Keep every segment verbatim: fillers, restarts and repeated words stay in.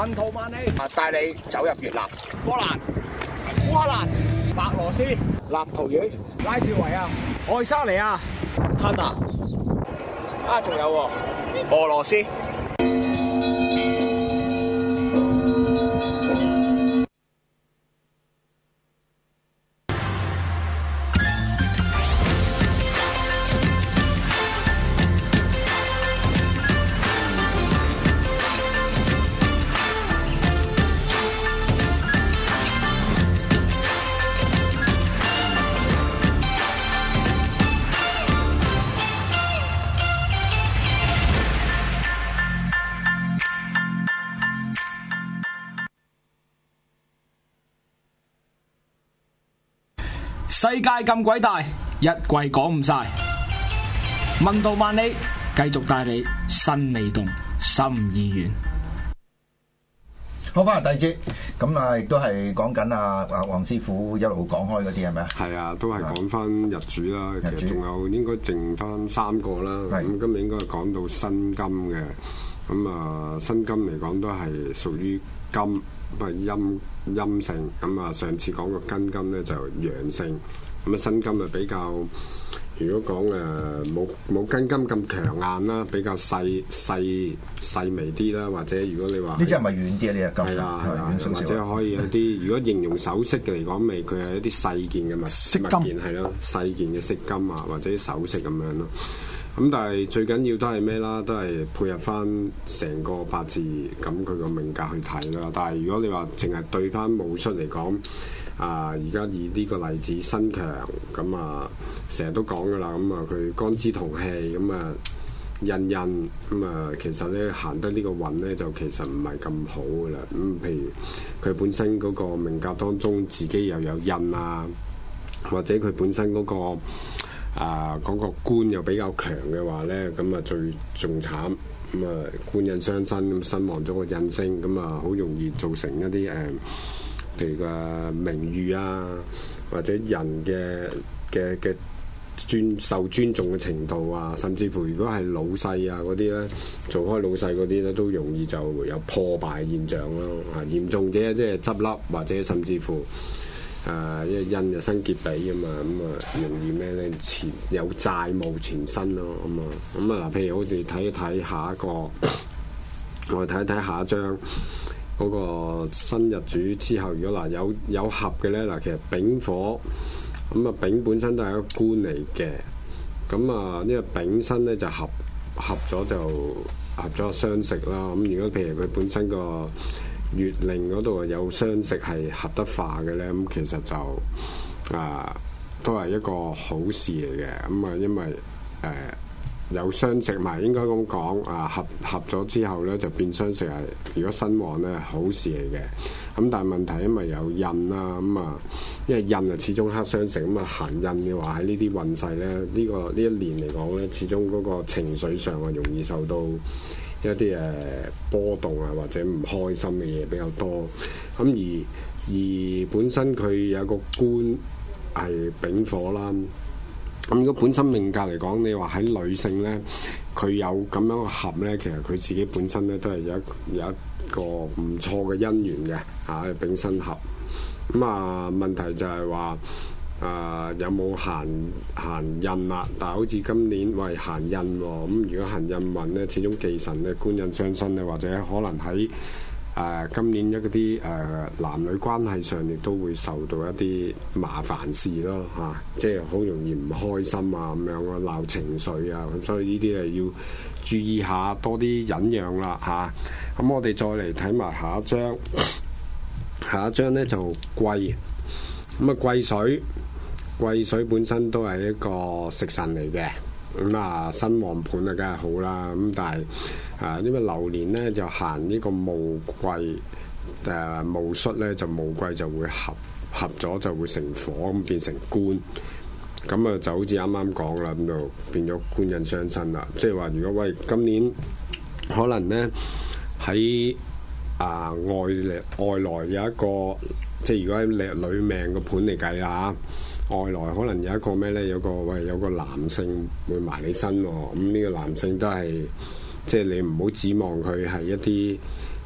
文圖萬里啊，帶你走入越南、波蘭、烏克蘭、白羅斯、立陶宛、拉脫維亞、愛沙尼亞、卡達啊，仲有喎俄羅斯。世界咁鬼大，一季講唔晒。問道萬里，繼續帶你身未動，心已遠。 好，翻嚟第二節，咁啊，亦都係講緊啊啊黃師傅一路講開嗰啲係咪啊？ 係啊，都係講翻日主啦。日主其實仲有應該剩翻三個啦。咁今日應該係講到辛金嘅。咁啊，辛金嚟講都係屬於金，咁啊陰陰性。咁啊，上次講個根金咧就陽性。咁啊，辛金啊比較，如果講誒冇冇根金咁強硬啦，比較細細細微啲啦，或者如果你話呢隻係咪軟啲啊？呢隻金係啊係啊，或者可以一啲如果形容首飾嘅嚟講，咪佢係一啲細件嘅物物件係咯，細件嘅飾金啊，或者啲首飾咁樣咯。咁但係最緊要都係咩啦？都係配合翻成個八字咁佢個命格去睇啦。但係如果你話淨係對翻武術嚟講，啊而家以呢個例子辛強咁啊，成日都講噶啦。咁啊佢干支同氣咁啊印印咁啊，其實咧行得呢個運咧就其實唔係咁好噶啦。咁、嗯、譬如佢本身嗰個命格當中自己又有印啊，或者佢本身嗰、那個。啊，嗰、那個官又比較強嘅話咧，咁啊最仲慘，咁啊官印相生，咁身亡咗個印星，咁啊好容易造成一啲誒、呃，譬如個名譽啊，或者人嘅嘅嘅尊受尊重嘅程度啊，甚至乎如果係老細啊嗰啲咧，做開老細嗰啲咧，都容易就有破敗現象咯。啊，嚴重者即係執笠，或者甚至乎。誒，因為印就生劫比啊嘛，咁啊容易咩咧？前有債務纏身咯，咁啊，咁啊嗱，譬如好似睇一睇下一個，我哋睇一睇下一張嗰個新日主之後，如果嗱有有合嘅咧，嗱其實丙火，咁啊丙本身都係一個官嚟嘅，咁啊呢個丙申咧就合合咗就合咗個相食啦。咁如果譬如佢本身個月令嗰度有相食係合得化嘅咧，咁其實就啊都係一個好事嚟嘅。咁啊，因為誒、呃、有相食埋，應該咁講啊，合合咗之後咧就變相食係，如果身旺咧好事嚟嘅。咁但係問題因為有印啦，咁啊，因為印啊始終克相食，咁啊行印嘅話喺呢啲運勢咧，呢、呢個呢一年嚟講咧，始終嗰個情緒上啊容易受到一啲誒波動啊，或者唔開心嘅嘢比較多。咁而而本身佢有個官係丙火啦。咁如果本身命格嚟講，你話喺女性咧，佢有咁樣嘅合咧，其實佢自己本身咧都係有一有一個唔錯嘅姻緣嘅嚇，丙申合。咁啊問題就係話。誒、呃、有冇行行印啦？但係好似今年喂行印喎，咁、嗯、如果行印運咧，始終忌神咧，官印相生咧，或者可能喺誒、呃、今年一啲誒、呃、男女關係上，亦都會受到一啲麻煩事咯嚇、啊，即係好容易唔開心啊咁樣咯，鬧情緒啊，咁所以呢啲係要注意下，多啲忍讓啦嚇。咁、啊、我哋再嚟睇埋下一張，下一張咧就癸，咁啊癸水。癸水本身都係一個食神嚟嘅，咁啊身旺盤啊梗係好啦，咁但係啊因為流年咧就行呢個戊癸誒戊戌咧就戊癸就會合合咗就會成火咁變成官，咁啊就好似啱啱講啦，咁就變咗官印相生啦。即係話如果喂今年可能咧喺啊外外來有一個，即係如果喺女女命個盤嚟計啦。外來可能有一個咩咧？有個喂，有個男性會埋你身喎。咁、嗯、呢、呢個男性都係即係你唔好指望佢係一啲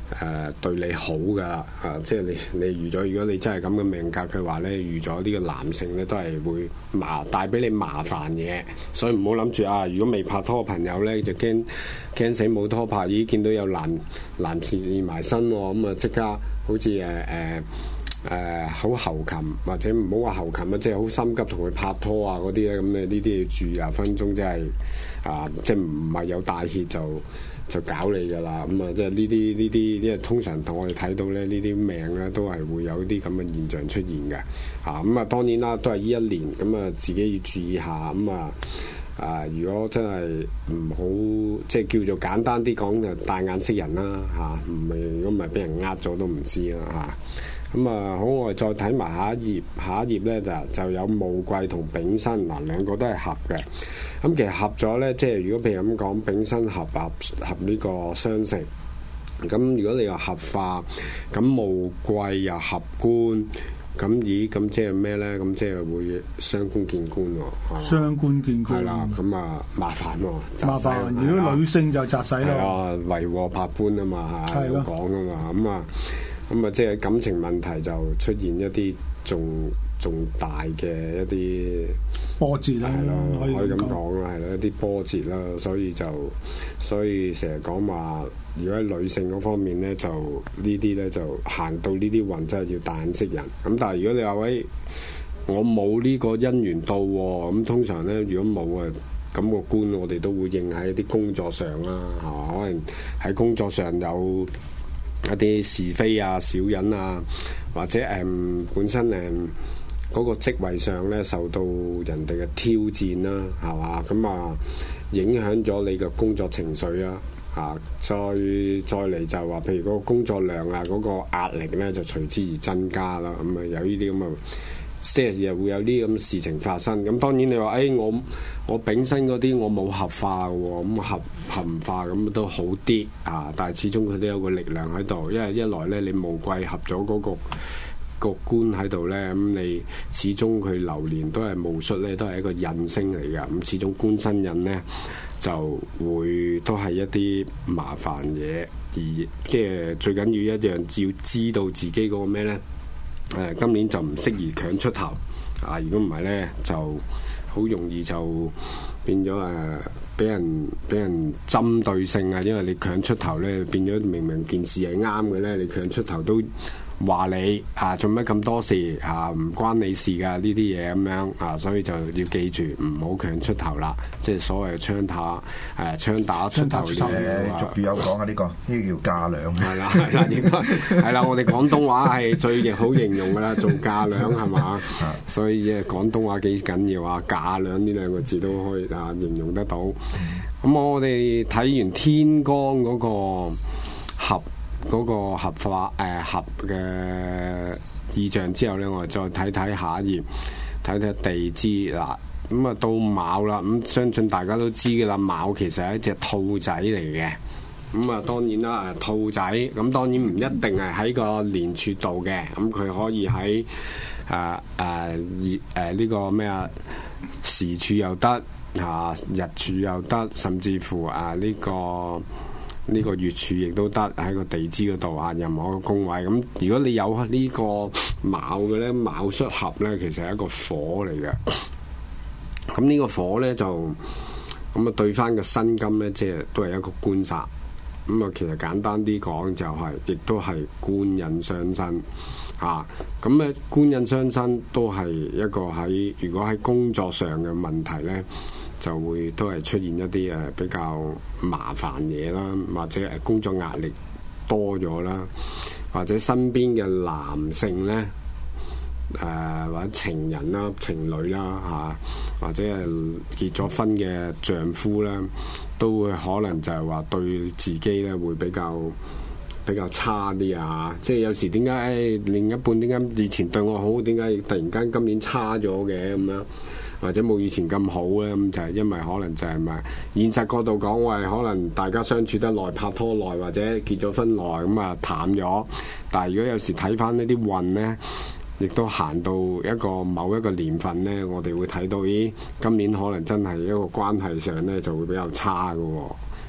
誒對你好㗎啦，啊！即係你你預咗，如果你真係咁嘅命格，佢話咧預咗呢個男性咧都係會麻帶俾你麻煩嘢，所以唔好諗住啊！如果未拍拖嘅朋友咧，就驚驚死冇拖拍，咦見到有男男士埋身喎，咁啊即刻好似誒誒誒好猴擒，或者唔好話猴擒啊，即係好心急同佢拍拖啊嗰啲咧，咁你呢啲要注意啊，分鐘即係啊，即係唔係有大血就就搞你㗎啦，咁啊，即係呢啲呢啲，因為通常同我哋睇到咧，呢啲命咧都係會有啲咁嘅現象出現嘅，啊，咁啊當然啦，都係呢一年，咁啊自己要注意下，咁啊啊，如果真係唔好，即係叫做簡單啲講就帶眼識人啦，嚇，唔係如果唔係俾人呃咗都唔知啦，嚇。咁啊，好，我哋再睇埋下一頁，下一頁咧就就有戊癸同丙申，嗱兩個都係合嘅。咁其實合咗咧，即係如果譬如咁講，丙申合合合呢個相食，咁如果你話合化，咁戊癸又合官，咁咦，咁即係咩咧？咁即係會雙官見官喎。雙官見官。係啦，咁啊麻煩喎。 麻煩，如果女性就擲使咯。 係啊，為禍百般啊嘛嚇，有講啊嘛，咁啊。咁啊，即係感情問題就出現一啲仲仲大嘅一啲波折啦， 係咯，可以咁講講啦，係咯，一啲波折啦，所以就所以成日講話，如果喺女性嗰方面咧，就呢啲咧就行到呢啲運真係要帶眼識人。咁但係如果你話喂，我冇呢個姻緣到喎，咁通常咧如果冇啊，咁個官我哋都會應喺一啲工作上啦，係嘛？可能喺工作上有一啲是非啊、小人啊，或者誒、嗯、本身誒嗰、嗯那個職位上咧受到人哋嘅挑戰啦，係嘛？咁啊影響咗你嘅工作情緒啊，啊再再嚟就話，譬如嗰個工作量啊、嗰、那個壓力咧就隨之而增加啦。咁啊有呢啲咁嘅，即係又會有啲咁嘅事情發生。咁當然你話誒、哎、我我丙申嗰啲我冇合化嘅喎，咁合合唔化咁都好啲啊，但係始終佢都有個力量喺度，因為一來咧你戊癸合咗嗰、那個個官喺度咧，咁你始終佢流年都係戊戌咧，都係一個印星嚟嘅，咁始終官身印咧就會都係一啲麻煩嘢，而即係最緊要一樣要知道自己嗰個咩咧？誒、呃、今年就唔適宜強出頭啊！如果唔係咧，就好容易就變咗誒，俾、呃、人俾人針對性啊！因為你強出頭咧，變咗明明件事係啱嘅咧，你強出頭都話你啊，做乜咁多事啊？唔關你事㗎呢啲嘢咁樣啊，所以就要記住唔好強出頭啦。即係所謂槍打誒槍打出頭嘅俗語有講啊，呢、這個呢、這個叫架梁。 係啦係啦，應該係啦。我哋廣東話係最好形容㗎啦，做架梁係嘛？所以誒廣東話幾緊要啊！架梁呢兩個字都可以啊形容得到。咁我哋睇完天光嗰個合。嗰個合化誒、呃、合嘅意象之後咧，我哋再睇睇下一頁，睇睇地支嗱。咁啊到卯啦，咁相信大家都知㗎啦。卯其實係一隻兔仔嚟嘅。咁啊當然啦，誒兔仔咁當然唔一定係喺個年柱度嘅，咁佢可以喺誒誒熱誒呢個咩啊時柱又得嚇，日柱又得，甚至乎啊呢、這個。呢個月柱亦都得喺個地支嗰度啊，任何個宮位咁。如果你有呢個卯嘅咧，卯戌合咧，其實係一個火嚟嘅。咁呢個火咧就咁啊，對翻個辛金咧，即係都係一個官煞。咁啊，其實簡單啲講就係、是，亦都係官印相生啊。咁咧，官印相生都係一個喺如果喺工作上嘅問題咧。就會都係出現一啲誒比較麻煩嘢啦，或者誒工作壓力多咗啦，或者身邊嘅男性咧誒、呃、或者情人啦、情侶啦嚇、啊，或者係結咗婚嘅丈夫啦，都會可能就係話對自己咧會比較比較差啲啊！即係有時點解誒另一半點解以前對我好，點解突然間今年差咗嘅咁樣？或者冇以前咁好咧，咁就係因為可能就係咪現實角度講，喂，可能大家相處得耐、拍拖耐或者結咗婚耐，咁啊淡咗。但係如果有時睇翻呢啲運咧，亦都行到一個某一個年份咧，我哋會睇到，咦，今年可能真係一個關係上咧就會比較差嘅喎。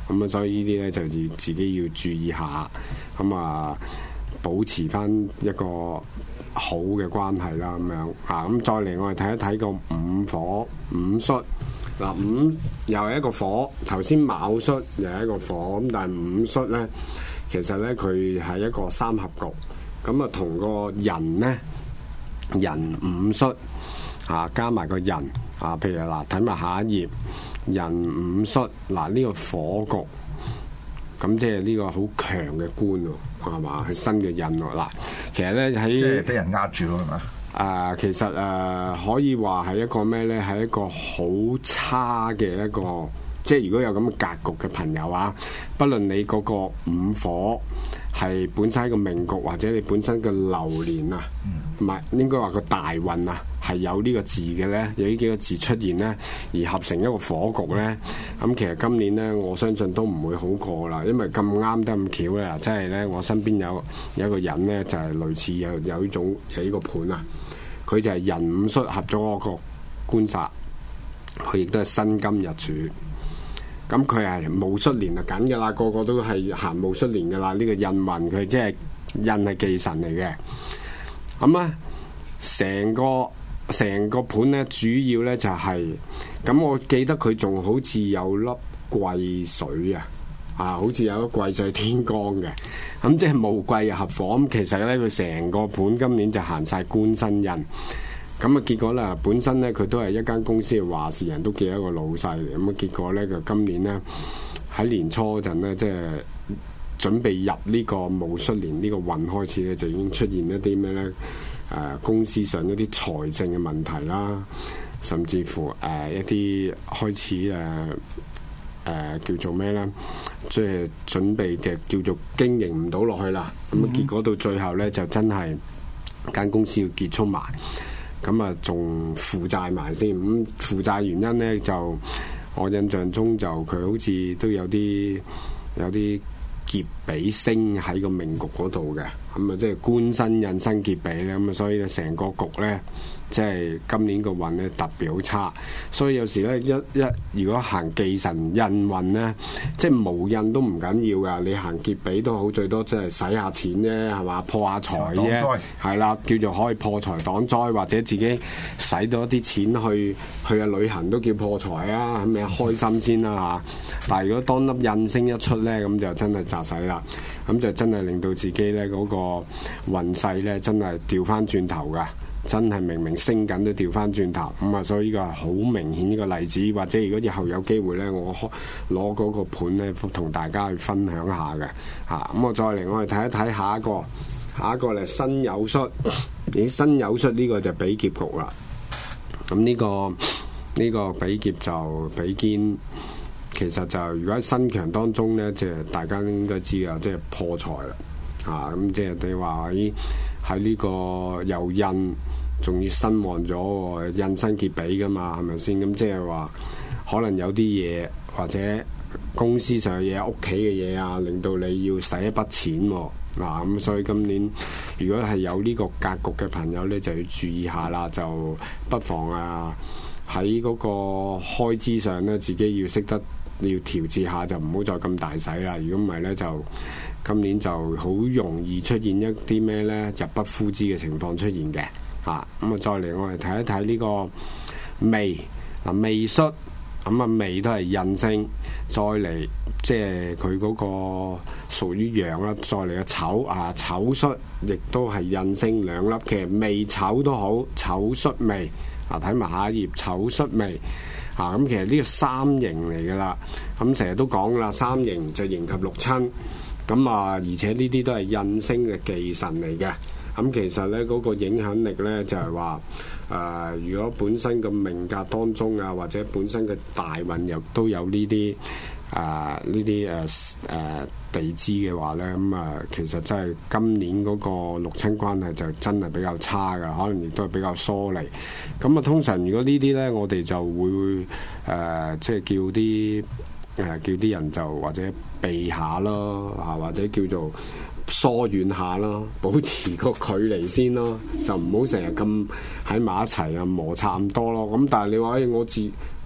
咁啊，所以呢啲咧就自自己要注意下，咁啊保持翻一個好嘅關係啦，咁樣啊，咁再嚟我哋睇一睇個五火五戌。嗱，五又係一個火，頭先卯戌又係一個火，咁但係五戌咧，其實咧佢係一個三合局，咁啊同個人咧，人五戌啊加埋個人啊，譬如嗱睇埋下一頁，人五戌嗱呢個火局，咁即係呢個好強嘅官喎，係嘛？係新嘅人喎，嗱，其實咧喺即係俾人壓住咯，係嘛？ 誒、呃，其實誒、呃、可以話係一個咩咧？係一個好差嘅一個，即係如果有咁嘅格局嘅朋友啊，不論你嗰個五火係本身一個命局，或者你本身嘅流年啊，唔係、嗯、應該話個大運啊，係有呢個字嘅咧，有呢幾個字出現咧，而合成一個火局咧，咁其實今年咧，我相信都唔會好過啦，因為咁啱得咁巧咧，即係咧，我身邊有有一個人咧，就係、是、類似有有呢種有呢個盤啊。佢就係人五戌合咗嗰個官煞，佢亦都係辛金日主。咁佢係戊戌年就緊㗎啦，個個都係行戊戌年㗎啦。呢、這個印運佢即係印係忌神嚟嘅。咁啊，成個成個盤咧，主要咧就係、是、咁。我記得佢仲好似有粒癸水啊，啊，好似有粒癸水天光嘅。咁即係戊癸又合火，咁其實咧佢成個盤今年就行晒官身印，咁啊結果咧本身咧佢都係一間公司嘅話事人，都幾一個老細嚟，咁啊結果咧佢今年咧喺年初嗰陣咧，即係準備入呢個戊戌年呢個運開始咧，就已經出現一啲咩咧？誒、呃、公司上一啲財政嘅問題啦，甚至乎誒、呃、一啲開始誒。呃誒、呃、叫做咩咧？即係準備嘅叫做經營唔到落去啦。咁啊、嗯，結果到最後咧，就真係間公司要結束埋。咁啊，仲負債埋添。咁負債原因咧，就我印象中就佢好似都有啲有啲劫比星喺個命局嗰度嘅。咁啊，即係官身印生劫比咧。咁啊，所以咧成個局咧。即係今年個運咧特別好差，所以有時咧一一如果行忌神印運咧，即係無印都唔緊要噶，你行劫比都好，最多即係使下錢啫，係嘛，破下財啫，係啦，叫做可以破財擋災，或者自己使到一啲錢去去下旅行都叫破財啊，咁咪開心先啦嚇。但係如果當粒印星一出咧，咁就真係砸死啦，咁就真係令到自己咧嗰個運勢咧真係調翻轉頭噶。真係明明升緊都調翻轉頭，咁啊，所以呢個係好明顯呢個例子，或者如果以後有機會呢，我攞嗰個盤呢，同大家去分享下嘅嚇。咁、啊、我再嚟，我哋睇一睇下一個，下一個咧辛酉戌，咦辛酉戌呢個就比劫局啦。咁呢、呢個呢、呢個比劫就比肩，其實就如果喺辛強當中呢，即係大家應該知啊，即係破財啦嚇。咁即係你話喺喺呢個又印。仲要身旺咗喎，印生劫比噶嘛，係咪先？咁即係話，可能有啲嘢或者公司上嘅嘢、屋企嘅嘢啊，令到你要使一筆錢喎。嗱、啊，咁所以今年如果係有呢個格局嘅朋友呢，就要注意下啦，就不妨啊喺嗰個開支上呢，自己要識得要調節下，就唔好再咁大使啦。如果唔係呢，就今年就好容易出現一啲咩呢？入不敷支嘅情況出現嘅。啊，咁啊，再嚟我哋睇一睇呢個未嗱未戌，咁啊未都係印星，再嚟即係佢嗰個屬於陽啦，再嚟個丑啊丑戌，亦都係印星兩粒，其實未丑都好，丑戌未啊，睇埋下一頁丑戌未啊，咁其實呢個三刑嚟噶啦，咁成日都講啦，三刑就刑及六親，咁啊而且呢啲都係印星嘅忌神嚟嘅。咁其實咧嗰、那個影響力咧就係話誒，如果本身嘅命格當中啊，或者本身嘅大運又都有呢啲啊呢啲誒誒地支嘅話咧，咁、嗯、啊其實真係今年嗰個六親關係就真係比較差㗎，可能亦都係比較疏離。咁啊，通常如果呢啲咧，我哋就會誒、呃、即係叫啲誒、呃、叫啲人就或者避下咯，啊或者叫做。疏遠下咯，保持個距離先咯，就唔好成日咁喺埋一齊啊，摩擦咁多咯。咁但係你話誒，我自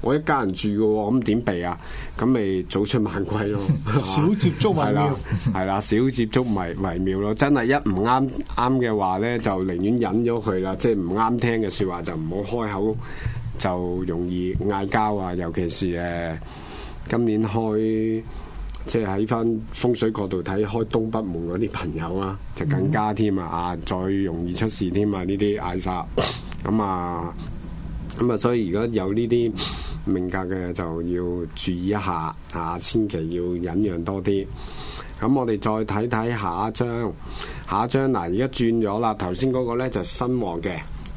我一家人住嘅喎，咁點避啊？咁咪早出晚歸咯， 少接觸為妙， 係啦，少接觸為為妙咯。真係一唔啱啱嘅話咧，就寧願忍咗佢啦。即係唔啱聽嘅説話就唔好開口，就容易嗌交啊。尤其是誒今年開。即係喺翻風水角度睇，開東北門嗰啲朋友啊，就更加添啊！啊，再容易出事添啊！呢啲嗌殺咁啊，咁啊，所以如果有呢啲命格嘅，就要注意一下啊，千祈要忍讓多啲。咁我哋再睇睇下一張，下一張嗱，而家轉咗啦。頭先嗰個咧就新旺嘅。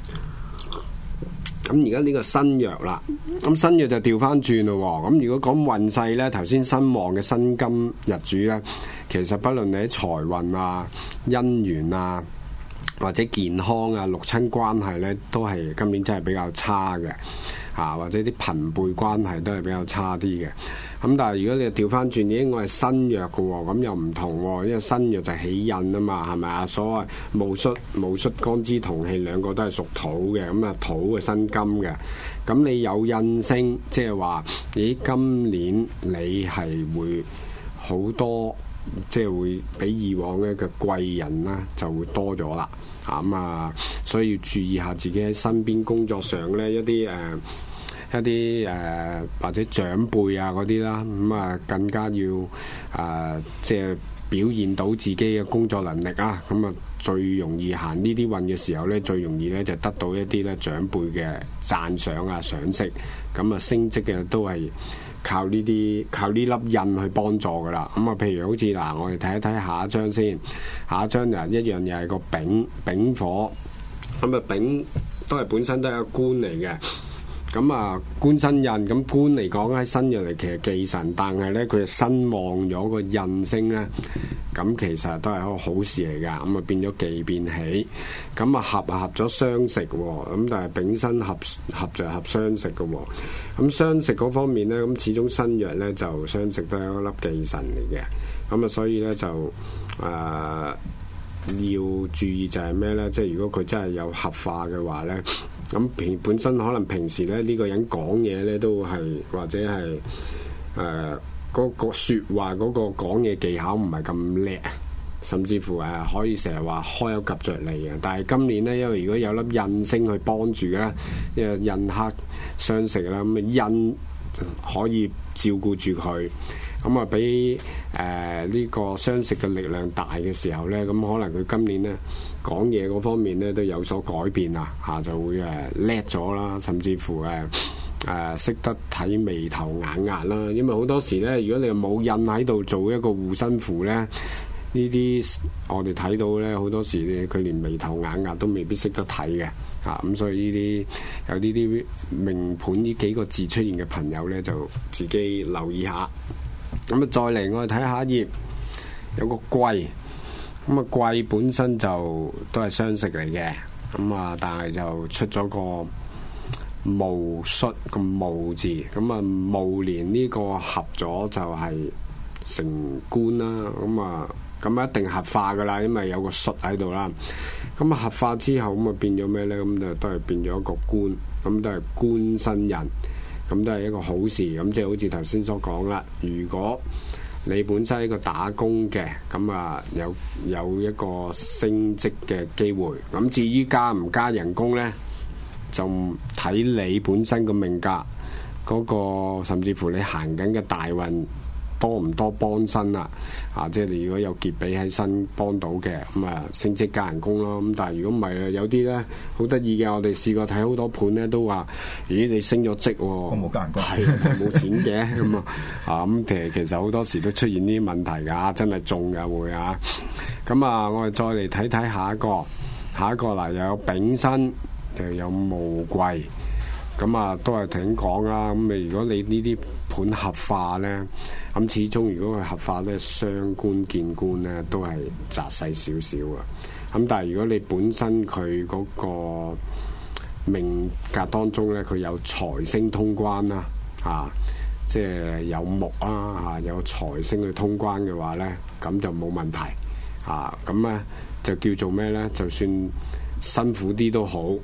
咁而家呢個新弱啦，咁新弱就調翻轉咯喎。咁如果講運勢呢，頭先新旺嘅辛金日主呢，其實不論你喺財運啊、姻緣啊，或者健康啊、六親關係呢，都係今年真係比較差嘅，啊或者啲朋輩關係都係比較差啲嘅。咁但係如果你調翻轉，應該係新弱嘅喎，咁又唔同喎，因為新弱就起印啊嘛，係咪啊？所謂戊戌戊戌干支同氣兩個都係屬土嘅，咁啊土嘅辛金嘅，咁你有印星，即係話咦今年你係會好多，即係會比以往嘅嘅貴人啦就會多咗啦，啊咁啊，所以要注意下自己喺身邊工作上咧一啲誒。呃一啲誒、呃、或者長輩啊嗰啲啦，咁、嗯、啊更加要誒、呃、即係表現到自己嘅工作能力啊，咁、嗯、啊最容易行呢啲運嘅時候咧，最容易咧就得到一啲咧長輩嘅讚賞啊賞識，咁、嗯、啊升職嘅都係靠呢啲靠呢粒印去幫助噶啦。咁、嗯、啊譬如好似嗱，我哋睇一睇下一張先，下一張就一樣又係個丙丙火，咁、嗯、啊丙都係本身都係一個官嚟嘅。咁啊，官身印，咁官嚟講喺新約嚟，其實忌神，但係咧佢身旺咗個印星咧，咁其實都係一個好事嚟噶。咁啊變咗忌變喜，咁啊合啊合咗相食喎，咁但係丙申合合就合相食嘅喎。咁相食嗰方面咧，咁始終新約咧就相食都係一粒忌神嚟嘅。咁啊，所以咧就誒、呃、要注意就係咩咧？即係如果佢真係有合化嘅話咧。咁平本身可能平時咧呢、這個人講嘢咧都係或者係誒嗰個説話嗰個講嘢技巧唔係咁叻，甚至乎誒、呃、可以成日話開口夾着嚟嘅。但係今年咧，因為如果有粒印星去幫住嘅，因為印克相食啦，咁啊印可以照顧住佢，咁啊俾誒呢個相食嘅力量大嘅時候咧，咁可能佢今年咧。講嘢嗰方面咧都有所改變啊，嚇就會誒叻咗啦，甚至乎誒誒識得睇眉頭眼額啦。因為好多時咧，如果你冇印喺度做一個護身符咧，呢啲我哋睇到咧好多時咧，佢連眉頭眼額都未必識得睇嘅，啊咁所以呢啲有呢啲命盤呢幾個字出現嘅朋友咧，就自己留意下。咁啊，再嚟我哋睇下一頁，有個貴。咁啊，貴本身就都係相食嚟嘅，咁啊，但係就出咗個戊戌個戊字，咁啊戊年呢個合咗就係成官啦，咁啊，咁啊一定合化噶啦，因為有個戌喺度啦。咁啊合化之後，咁啊變咗咩咧？咁就都係變咗一個官，咁都係官身印，咁都係一個好事。咁即係好似頭先所講啦，如果你本身係一個打工嘅，咁啊有有一個升職嘅機會。咁至於加唔加人工呢，就睇你本身個命格嗰個，甚至乎你行緊嘅大運多唔多幫身啦。啊，即係你如果有劫比喺身幫到嘅，咁啊升職加人工咯。咁但係如果唔係啊，有啲呢好得意嘅，我哋試過睇好多盤呢，都話：咦，你升咗職喎，我冇加人工， 係冇錢嘅咁啊。啊咁其實其實好多時都出現呢啲問題㗎，真係中㗎會啊。咁啊，我哋再嚟睇睇下一個，下一個嗱又有丙申，又有戊癸。咁啊，都係聽講啦。咁你如果你呢啲盤合化咧，咁始終如果佢合化咧，傷官見官咧，都係窄細少少啊。咁但係如果你本身佢嗰個命格當中咧，佢有財星通關啦，啊，即係有木啊，啊有財星去通關嘅話咧，咁就冇問題啊。咁咧就叫做咩咧？就算辛苦啲都好。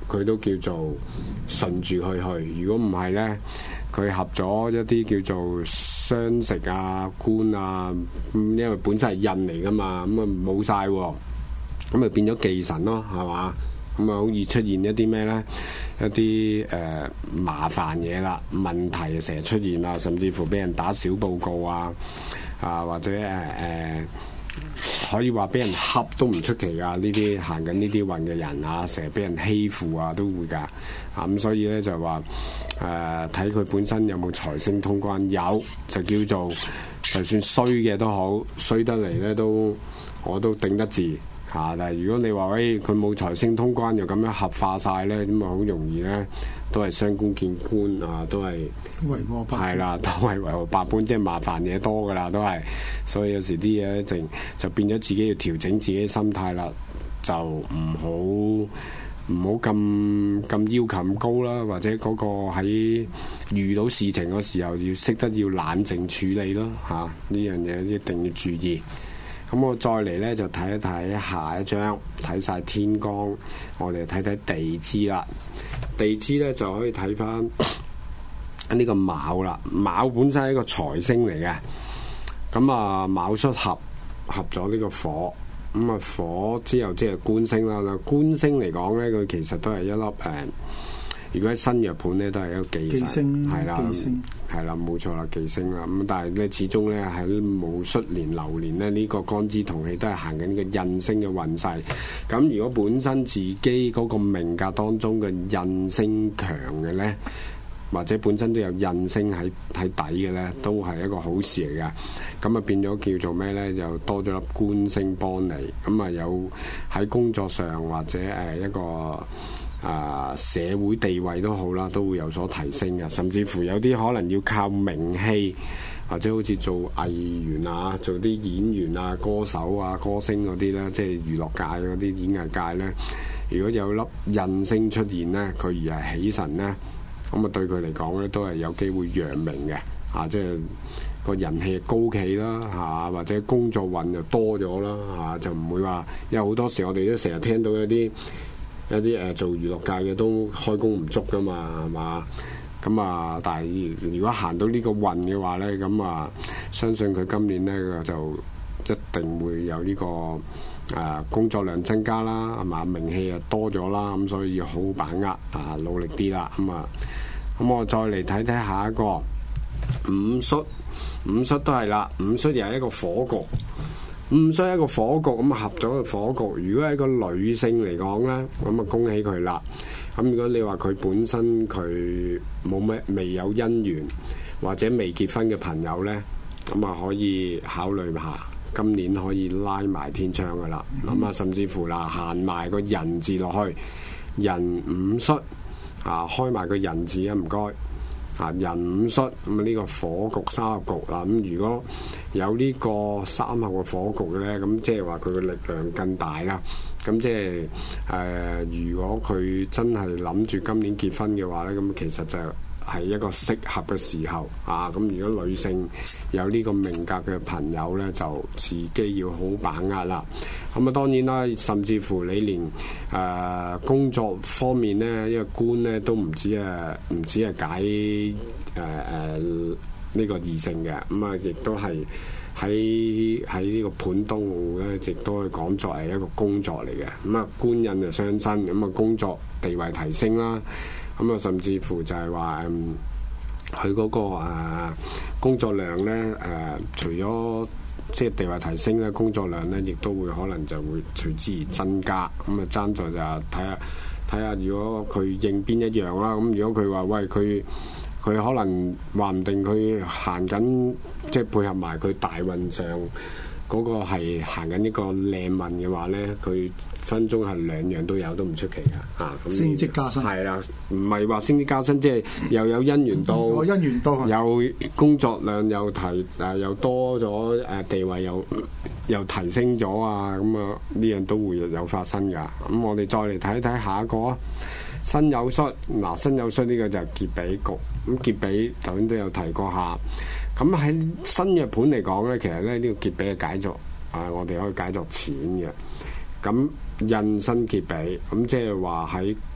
佢都叫做順住去去。如果唔係咧，佢合咗一啲叫做雙食啊、官啊，咁因為本身係印嚟噶嘛，咁啊冇晒喎，咁啊變咗忌神咯，係嘛？咁啊好易出現一啲咩咧？一啲誒、呃、麻煩嘢啦，問題成日出現啦，甚至乎俾人打小報告啊，啊或者誒誒、呃、可以話俾人恰都唔出奇噶。呢啲行緊呢啲運嘅人啊，成日俾人欺負啊，都會㗎。啊咁所以咧就話誒睇佢本身有冇財星通關，有就叫做就算衰嘅都好，衰得嚟咧都我都頂得住。嚇！但係如果你話喂佢冇財星通關又咁樣合化晒咧，咁啊好容易咧，都係雙官見官啊，都係為禍百係啦，都係為禍百般，即係麻煩嘢多噶啦，都係。所以有時啲嘢一定就變咗自己要調整自己心態啦，就唔好唔好咁咁要求咁高啦，或者嗰個喺遇到事情嘅時候要識得要冷靜處理咯嚇。呢樣嘢一定要注意。咁我再嚟咧就睇一睇下一張，睇晒天光，我哋睇睇地支啦。地支咧就可以睇翻呢個卯啦。卯本身係一個財星嚟嘅，咁啊卯戌合合咗呢個火，咁啊火之後即係官星啦。官星嚟講咧，佢其實都係一粒誒。如果喺新約盤咧，都係一個忌神，係啦，係啦，冇錯啦，忌星啦。咁但係咧，始終咧喺戊戌年流年咧，呢、這個干支同氣都係行緊呢個印星嘅運勢。咁如果本身自己嗰個命格當中嘅印星強嘅咧，或者本身都有印星喺喺底嘅咧，都係一個好事嚟嘅。咁啊變咗叫做咩咧？就多咗粒官星幫你。咁啊有喺工作上或者誒一個。啊，社會地位都好啦，都會有所提升嘅，甚至乎有啲可能要靠名氣，或者好似做藝員啊、做啲演員啊、歌手啊、歌星嗰啲咧，即係娛樂界嗰啲演藝界咧，如果有粒印星出現咧，佢而係喜神咧，咁啊對佢嚟講咧都係有機會揚名嘅，啊即係個人氣高企啦，嚇、啊、或者工作運就多咗啦，嚇、啊、就唔會話，因為好多時我哋都成日聽到一啲。有啲誒做娛樂界嘅都開工唔足噶嘛，係嘛？咁啊，但係如果行到呢個運嘅話咧，咁啊，相信佢今年咧就一定會有呢、這個誒、啊、工作量增加啦，係嘛？名氣又多咗啦，咁所以要好好把握啊，努力啲啦，咁啊，咁我再嚟睇睇下一個午戌，午戌都係啦，午戌又係一個火局。午戌一個火局咁合咗個火局，如果係一個女性嚟講咧，咁啊恭喜佢啦。咁如果你話佢本身佢冇咩未有姻緣或者未結婚嘅朋友咧，咁啊可以考慮下，今年可以拉埋天窗噶啦。咁啊、嗯、甚至乎啦，行埋個人字落去，人午戌啊，開埋個人字啊，唔該。啊，人午戌咁啊，呢個火局三合局啦。咁如果有呢個三合嘅火局咧，咁即係話佢嘅力量更大啦。咁即係誒，如果佢真係諗住今年結婚嘅話咧，咁其實就係一個適合嘅時候啊。咁如果女性有呢個命格嘅朋友咧，就自己要好把握啦。咁啊，當然啦，甚至乎你連誒、呃、工作方面咧，因為官咧都唔止誒，唔止係解誒誒呢個異性嘅，咁啊，亦都係喺喺呢個盤東咧，亦都可以講作係一個工作嚟嘅。咁啊，官印就相生，咁啊工作地位提升啦。咁啊，甚至乎就係話誒，佢嗰個誒工作量咧誒，除咗即係地位提升咧，工作量咧亦都會可能就會隨之而增加。咁啊，爭在就睇下睇下，如果佢應邊一樣啦。咁如果佢話喂佢佢可能話唔定佢行緊，即係配合埋佢大運上嗰個係行緊呢個靚運嘅話咧，佢分鐘係兩樣都有，都唔出奇噶啊！咁升職加薪係啦，唔係話升職加薪，即係又有姻緣到， 我姻緣到， 有工作量又提誒，又多咗誒，地位又又提升咗啊！咁啊，呢樣都會有發生噶。咁我哋再嚟睇睇下一個啊，辛酉戌嗱，辛酉戌呢個就係劫比局。咁劫比頭先都有提過下。咁喺新嘅盤嚟講咧，其實咧呢、這個劫比嘅解作啊，我哋可以解作錢嘅。咁印身劫比，咁即係話喺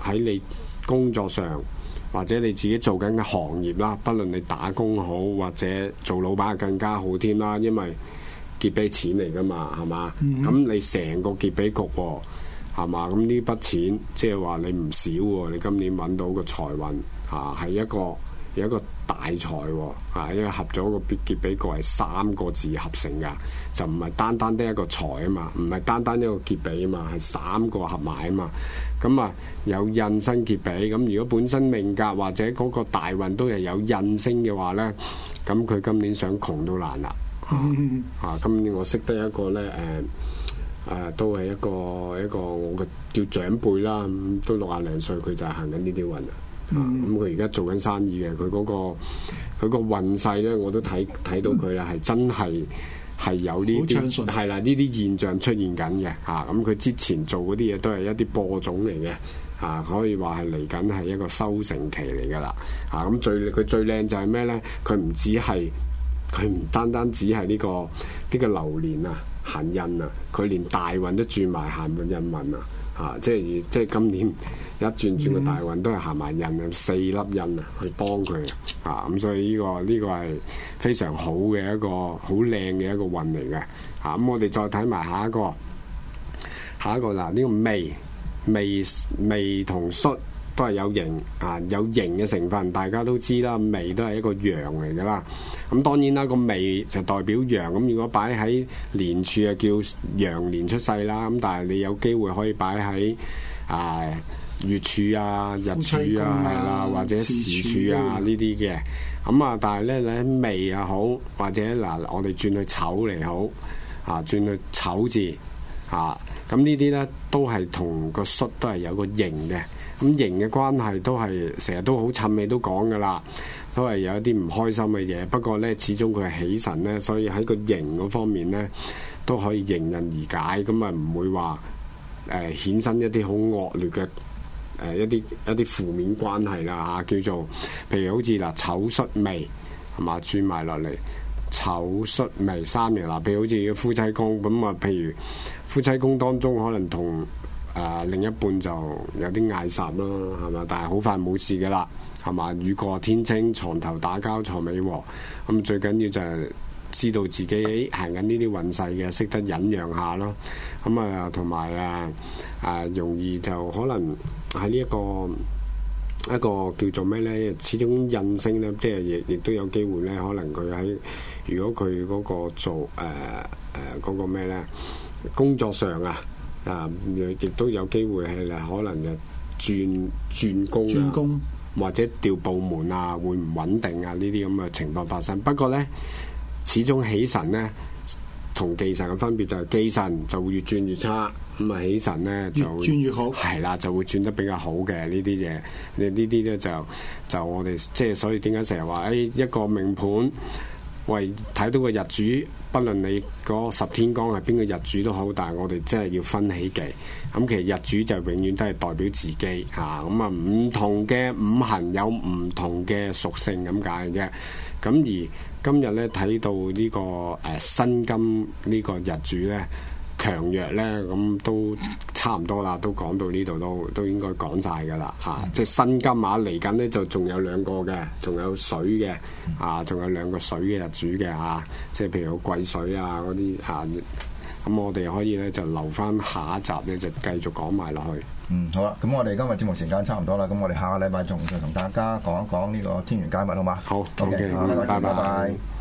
喺你工作上或者你自己做緊嘅行業啦，不論你打工好或者做老闆更加好添啦，因為結俾錢嚟噶嘛，係嘛？咁、嗯、你成個結俾局喎，係嘛？咁呢筆錢即係話你唔少喎，你今年揾到個財運嚇係一個有一個大財喎，啊，因為合咗個結比局係三個字合成㗎，就唔係單單得一個財啊嘛，唔係單單一個結比啊嘛，係三個合埋啊嘛。咁啊有印生結比，咁如果本身命格或者嗰個大運都係有印星嘅話咧，咁佢今年想窮都難啦。嗯、啊，今年我識得一個咧，誒、呃、誒、呃、都係一個一個我嘅叫長輩啦，都六廿零歲，佢就係行緊呢啲運啊。咁佢而家做緊生意嘅，佢嗰、嗰個佢個運勢咧，我都睇睇到佢啦，係真係係有呢啲係啦，呢啲現象出現緊嘅嚇。咁佢、啊、之前做嗰啲嘢都係一啲播種嚟嘅嚇，可以話係嚟緊係一個收成期嚟㗎啦嚇。咁、啊、最佢最靚就係咩咧？佢唔止係佢唔單單只係呢、呢個呢、呢個流年啊行印啊，佢連大運都轉埋行運印運啊嚇，即係即係今年。一轉轉個大運都係行埋印啊，四粒印啊，去幫佢啊，咁所以呢、呢個呢、呢個係非常好嘅一個好靚嘅一個運嚟嘅啊。咁我哋再睇埋下一個，下一個嗱呢、呢個未未未同戌都係有刑啊，有刑嘅成分，大家都知啦。未都係一個陽嚟㗎啦。咁當然啦，個未就代表陽。咁如果擺喺年柱啊，叫陽年出世啦。咁但係你有機會可以擺喺啊。月柱啊、日柱啊，係啦，或者時柱啊呢啲嘅，咁啊，但係咧你未又好，或者嗱，我哋轉去丑嚟好，啊，轉去丑字，啊，咁呢啲咧都係同個戌都係有個刑嘅，咁刑嘅關係都係成日都好襯尾都講噶啦，都係有一啲唔開心嘅嘢。不過咧，始終佢係喜神咧，所以喺個刑嗰方面咧都可以迎刃而解，咁啊唔會話誒、呃、衍生一啲好惡劣嘅。誒、呃、一啲一啲負面關係啦嚇、啊，叫做譬如好似嗱丑戌未係嘛，轉埋落嚟丑戌未三年嗱，譬如好似夫妻宮咁啊，譬如夫妻宮當中可能同誒、呃、另一半就有啲嗌霎咯，係嘛？但係好快冇事嘅啦，係嘛？雨過天晴，床頭打交床尾和，咁、嗯、最緊要就係知道自己行緊呢啲運勢嘅，識得忍讓下咯。咁啊，同埋啊啊，容易就可能喺呢一個一個叫做咩咧？始終印星咧，即係亦亦都有機會咧。可能佢喺如果佢嗰個做誒誒嗰個咩咧工作上啊啊，亦都有機會係可能嘅轉轉工啊，轉工或者調部門啊，會唔穩定啊？呢啲咁嘅情況發生。不過咧，始終喜神咧。同忌神嘅分別就係忌神就會越轉越差，咁啊喜神咧就越轉越好，係啦，就會轉得比較好嘅呢啲嘢。呢呢啲咧就就我哋即係所以點解成日話誒一個命盤，喂睇到個日主，不論你嗰十天干係邊個日主都好，但係我哋真係要分喜忌。咁其實日主就永遠都係代表自己嚇，咁啊唔同嘅五行有唔同嘅屬性咁解嘅啫。咁而今日咧睇到呢、這個誒、呃、辛金呢個日主咧強弱咧，咁都差唔多啦，都講到呢度都都應該講晒噶啦嚇。即係辛金啊，嚟緊咧就仲有兩個嘅，仲有水嘅啊，仲有兩個水嘅日主嘅嚇、啊。即係譬如癸水啊嗰啲嚇。咁、啊、我哋可以咧就留翻下一集咧就繼續講埋落去。 嗯，好啦，咁我哋今日節目時間差唔多啦，咁我哋下個禮拜仲再同大家講一講呢個天元解密，好嘛？ 好 ，OK，好，拜拜。 拜拜。